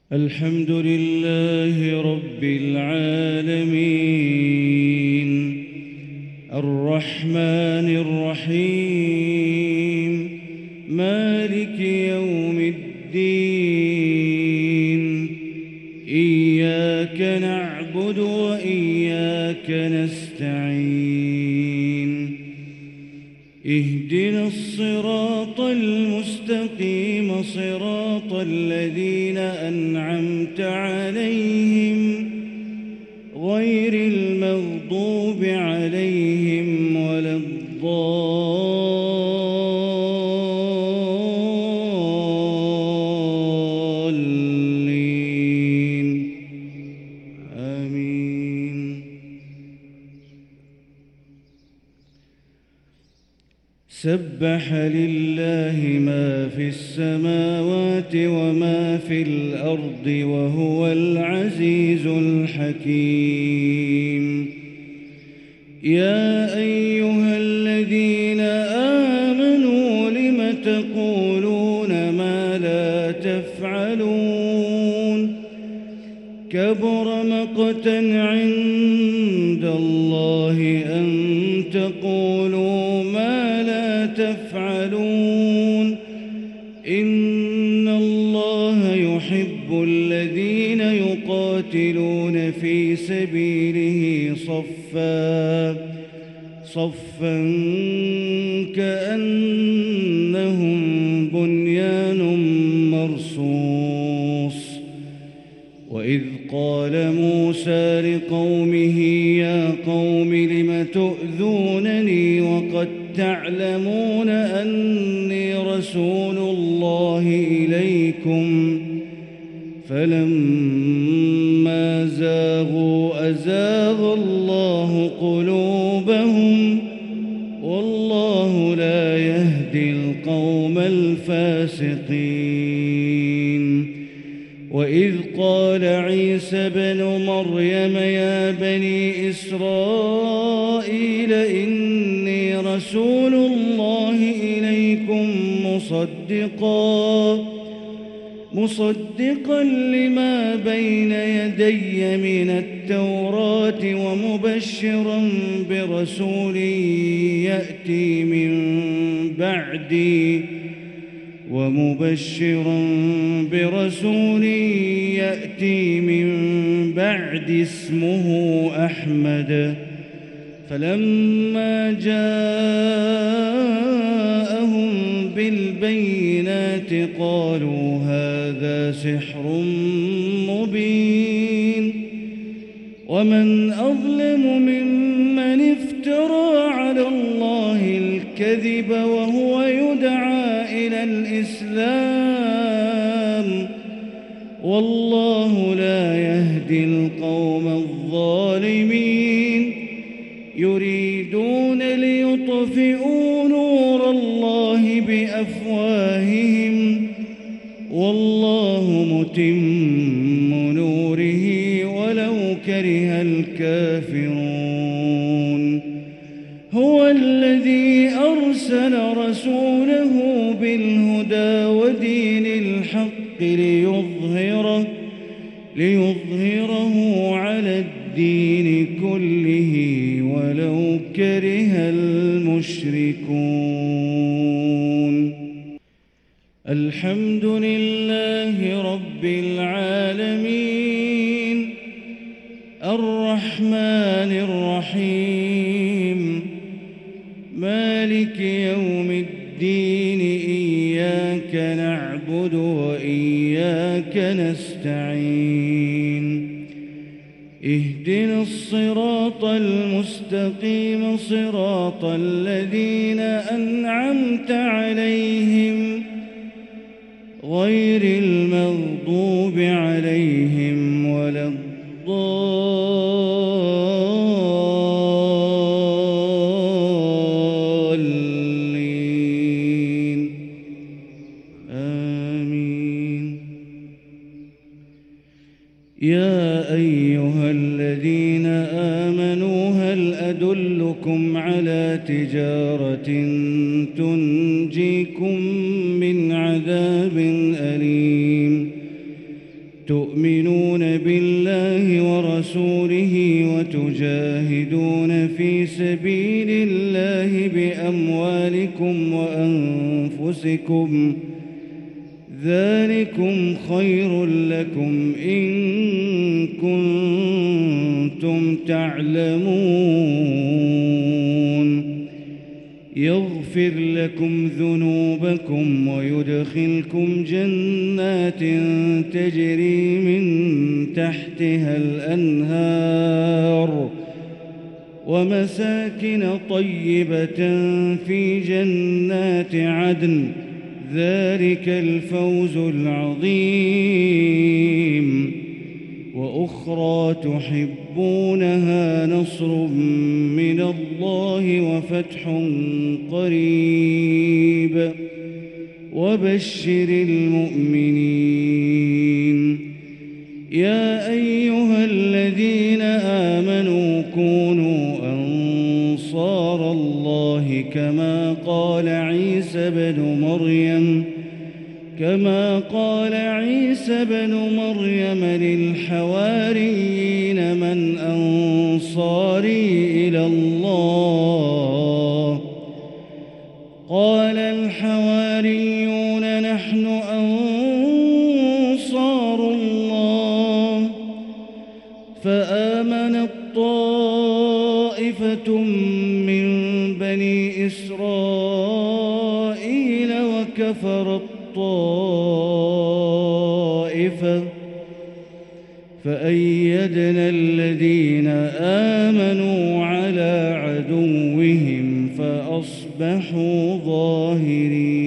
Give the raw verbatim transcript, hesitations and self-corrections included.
الحمد لله رب العالمين الرحمن الرحيم مالك يوم الدين إياك نعبد وإياك نستعين اهدنا الصراط المستقيم صراط الذين أنعمت عليهم غير المغضوب عليهم ولا الضالين آمين. سبح لله ما في السماوات وما في الأرض وهو العزيز الحكيم. يا أيها الذين آمنوا لم تقولون ما لا تفعلون كبر مقتا عند الله أن تقولوا ما لا تفعلون إن الله يحب الذين يقاتلون في سبيله صفا صفا كأنهم بنيان مرصوص. وإذ قال موسى لقومه يا قوم لم تؤذونني وقد تعلمون أني رسول الله إليكم فلما زاغوا أزاغ الله قلوبهم والله لا يهدي القوم الفاسقين. وإذ قال عيسى بن مريم يا بني إسرائيل إني رسول الله إليكم مصدقا مصدقا لما بين يدي من التوراة ومبشرا برسول يأتي من بعدي ومبشرا برسول يأتي من بعد اسمه أحمد. فلما جاءهم بالبينات قالوا هذا سحر مبين ومن أظلم ممن افترى على الله الكذب وهو يدعى إلى الإسلام والله لا يهدي القوم الظالمين. يريدون ليطفئوا نور الله بأفواههم والله متم نوره ولو كره الكافرون. هو الذي أرسل رسوله بالهدى ودين الحق ليظهره ليظهره على الدين كله ولو كره المشركون. الحمد لله رب العالمين الرحمن الرحيم مالك يوم الدين إياك نعبد وإياك نستعين اهدنا الصراط المستقيم صراط الذين أنعمت عليهم غير المغضوب عليهم ولا الضالين آمين. يا أيها الذين آمنوا هل أدلكم على تجارة تنجيكم من عذاب أليم تؤمنون بالله ورسوله وتجاهدون في سبيل الله بأموالكم وأنفسكم ذلكم خير لكم إن كنتم تعلمون يغفر لكم ذنوبكم ويدخلكم جنات تجري من تحتها الأنهار ومساكن طيبة في جنات عدن ذلك الفوز العظيم وأخرى تحبونها نصر من الله وفتح قريب وبشر المؤمنين يا أيها الذين آمنوا كونوا أنصار الله كما قال عيسى بن مريم كما قال عيسى بن مريم للحواريين من أنصاري إلى الله قال الحواريون نحن أنصار الله فآمنت طائفة من بني إسرائيل وكفرت طائفة فأيدنا الذين آمنوا على عدوهم فأصبحوا ظاهرين.